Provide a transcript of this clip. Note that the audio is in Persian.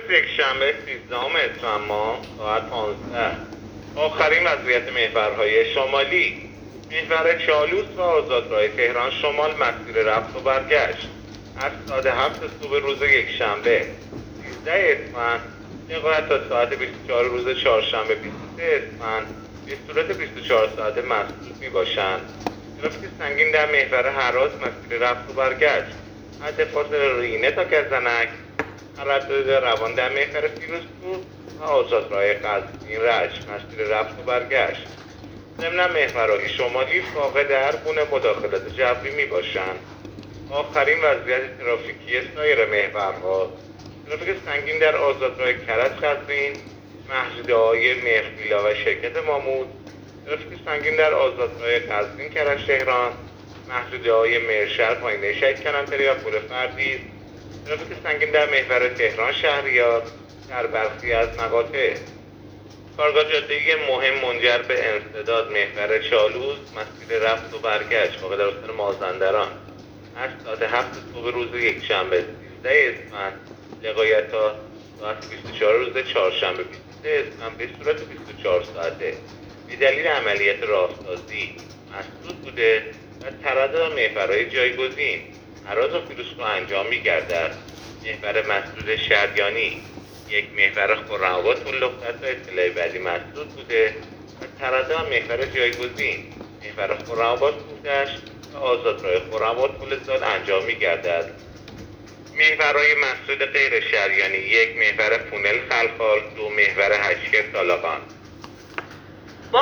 یک شنبه 13 اسفند ماه ساعت 15 آخرین وضعیت محورهای شمالی. محور چالوس و آزادراه تهران شمال مسیر رفت و برگشت از ساعت 7 صبح روز یکشنبه 13 اسفند لغایت تا ساعت 24 روز چهارشنبه 23 اسفند به صورت 24 ساعته مسدود می باشند. ترافیک سنگین در محور هراس مسیر رفت و برگشت حد فاصله رینه تا گزنک، تردد روان در محور فیروزکوه و آزادراه قزوین رشت مسیر رفت و برگشت. ضمن محورهای شمالی فاقد هر گونه مداخلت جبری می باشند. آخرین وضعیت ترافیکی سایر محورها: ترافیک سنگین در آزادراه کرج قزوین، محدوده‌های مهربیلا و شرکت مامود، ترافیک سنگین در آزادراه قزوین کرج تهران، محدوده‌های مهرشهر پایینه شهید کلانتری و پل فردید، ترافیک سنگین در محور تهران شهریار در برخی از مقاطع. کارگاه جاده مهم منجر به انسداد محور چالوس مسیر رفت و برگشت واقع در استان مازندران از ساعت 7 صبح روز یکشنبه 13 اسفند لغایت تا ساعت 24 روز چهارشنبه 23 اسفند به صورت 24 ساعته به دلیل عملیات راهسازی مسدود بوده و تردد محورهای جایگزین هراز و فیروزکوه انجام می‌گردد. محور مسدود شریانی یک محور خرم‌آباد پل لخت تا اطلاع بعدی مسدود بوده و تردد محور جایگزین محور خرم‌آباد کوه‌دشت و آزادراه خرم‌آباد پل زال انجام می‌گردد. محورهای مسدود غیر شریانی: یک محور فونل خلخال، دو محور هشکر طالقان.